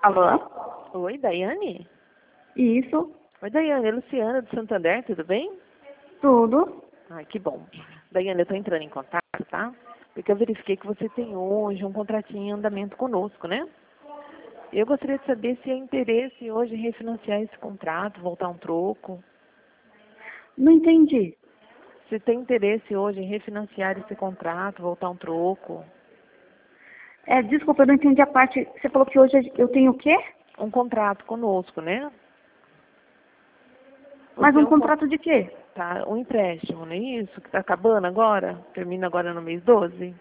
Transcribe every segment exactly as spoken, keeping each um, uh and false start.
Alô? Oi, Daiane? Isso, Oi, Daiane, é Luciana do Santander, tudo bem? tudo. Ai, que bom. Daiane, eu estou entrando em contato, tá? Porque eu verifiquei que você tem hoje um contratinho em andamento conosco, né? Eu gostaria de saber se há interesse hoje em refinanciar esse contrato, voltar um troco. Não entendi. Se tem interesse hoje em refinanciar esse contrato, voltar um troco. É, desculpa, eu não entendi a parte. Você falou que hoje eu tenho o quê? Um contrato conosco, né? Mas Você é um um, con- contrato de quê? tá, um empréstimo, não é isso? Que está acabando agora? Termina agora no mês doze?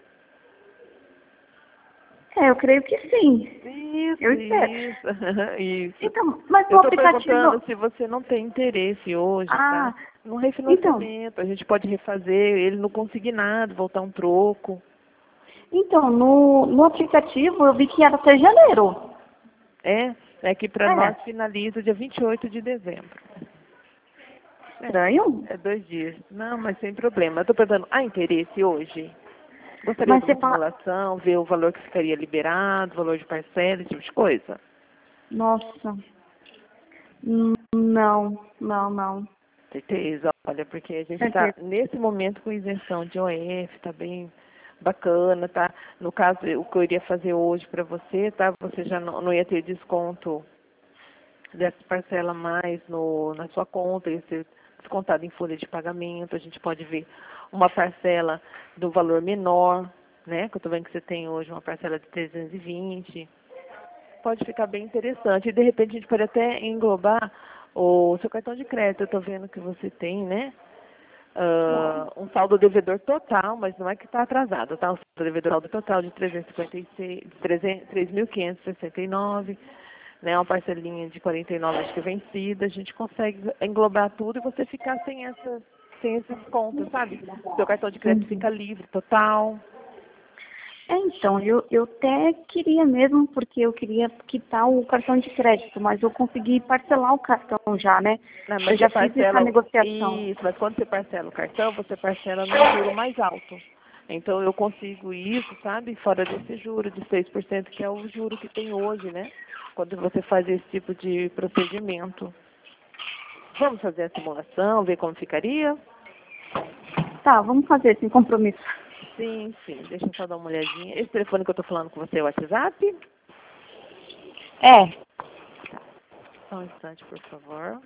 É, eu creio que sim. Isso, Eu espero. isso, isso. Então, mas Eu o estou perguntando aplicativo. se você não tem interesse hoje, tá? Ah, No então. refinanciamento, a gente pode refazer ele no consignado, voltar um troco. Então, no, no aplicativo eu vi que era até janeiro. É, é que para nós É. finaliza dia vinte e oito de dezembro. Estranho? É dois dias. Não, mas sem problema. Eu estou perguntando, há interesse hoje? Gostaria Mas de você uma fala. simulação, ver o valor que ficaria liberado, valor de parcela, esse tipo de coisa? Nossa. Hum, Não, não, não. Certeza, olha, porque a gente está Certeza. nesse momento com isenção de O F, está bem bacana, tá? No caso, o que eu iria fazer hoje para você, tá? Você já não, não ia ter desconto dessa parcela mais no, na sua conta, ia ser descontado em folha de pagamento. A gente pode ver uma parcela do valor menor, né? Que eu estou vendo que você tem hoje uma parcela de trezentos e vinte. Pode ficar bem interessante. E de repente a gente pode até englobar o seu cartão de crédito. Eu estou vendo que você tem, né? ah, um saldo devedor total, mas não é que está atrasado, tá? O saldo devedor saldo total de trezentos e cinquenta e seis, de trezentos três mil quinhentos e sessenta e nove, né? Uma parcelinha de quarenta e nove acho que vencida. A gente consegue englobar tudo e você ficar sem essas, sem esses contas, sabe? Seu cartão de crédito Uhum. fica livre, total. É, então, eu, eu até queria mesmo, porque eu queria quitar o cartão de crédito, mas eu consegui parcelar o cartão já, né? Não, Eu mas você já fiz essa parcela, negociação. isso, mas quando você parcela o cartão, você parcela num juro mais alto. Então eu consigo isso, sabe, fora desse juro de seis por cento, que é o juro que tem hoje, né? Quando você faz esse tipo de procedimento. Vamos fazer a simulação, ver como ficaria? Tá, vamos fazer esse compromisso. Sim, sim. Deixa eu só dar uma olhadinha. Esse telefone que eu estou falando com você é o WhatsApp? É, Só um instante, por favor.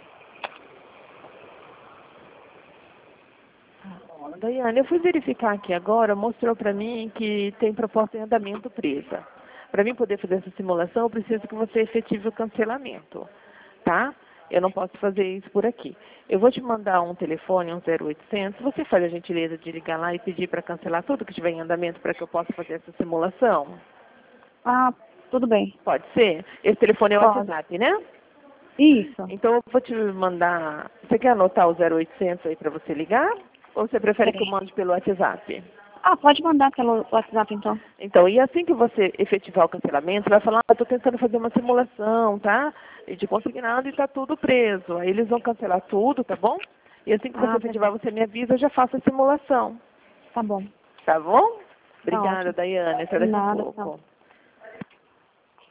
Daiane, eu fui verificar aqui agora, mostrou para mim que tem proposta em andamento presa. Para mim poder fazer essa simulação, eu preciso que você efetive o cancelamento, tá? Eu não posso fazer isso por aqui. Eu vou te mandar um telefone, um zero oitocentos. Você faz a gentileza de ligar lá e pedir para cancelar tudo que estiver em andamento para que eu possa fazer essa simulação? ah, tudo bem. Pode ser? Esse telefone é o Pode. WhatsApp, né? Isso. Então eu vou te mandar... Você quer anotar o zero oitocentos aí para você ligar? Ou você prefere que eu Quero. mande pelo WhatsApp? Ah, pode mandar pelo WhatsApp então. Então, e assim que você efetivar o cancelamento, vai falar, ah, estou tentando fazer uma simulação, tá? E de consignado e está tudo preso. Aí eles vão cancelar tudo, tá bom? E assim que você Ah, efetivar, perfeito. você me avisa, eu já faço a simulação. Tá bom. Tá bom? Tá Obrigada, ótimo. Daiane. Até De daqui a nada, tchau. pouco.